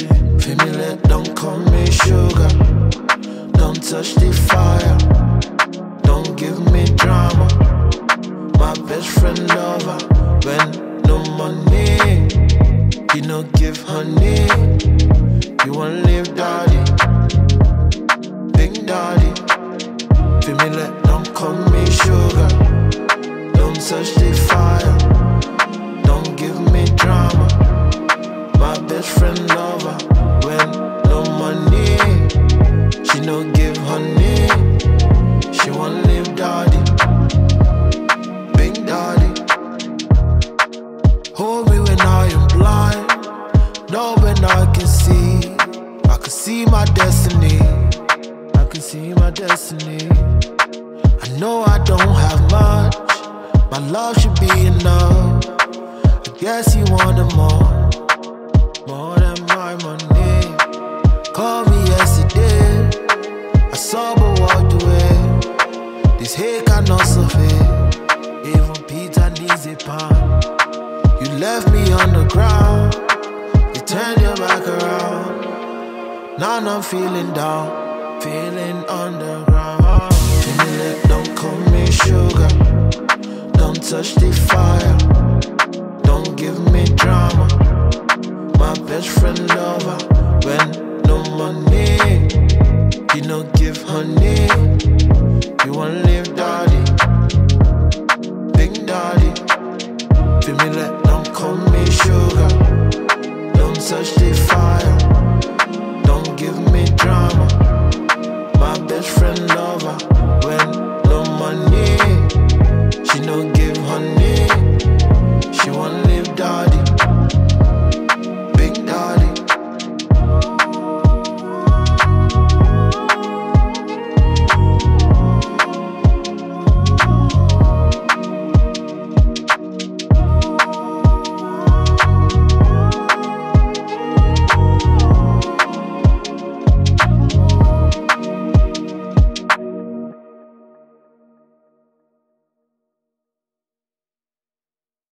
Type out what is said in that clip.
Family, don't call me sugar. Don't touch the fire. Don't give me drama. My best friend lover. When no money, you no give honey. You won't leave daddy, big daddy. Family, don't call me sugar. Don't touch the fire. Don't give me drama. My best friend lover. When no money, she no give honey. She won't leave daddy, big daddy. Hold me when I am blind. Know when I can see. I can see my destiny. I can see my destiny. I know I don't have much. My love should be enough. I guess you wanted more than my money. Call me yesterday. I saw but walked away. This hate cannot survive. Even Peter needs a pound. You left me on the ground. You turned your back around. Now I'm feeling down, feeling underground. Family, don't call me sugar. Don't touch the fire. Don't give me drama. My best friend lover. When no money, you no give honey.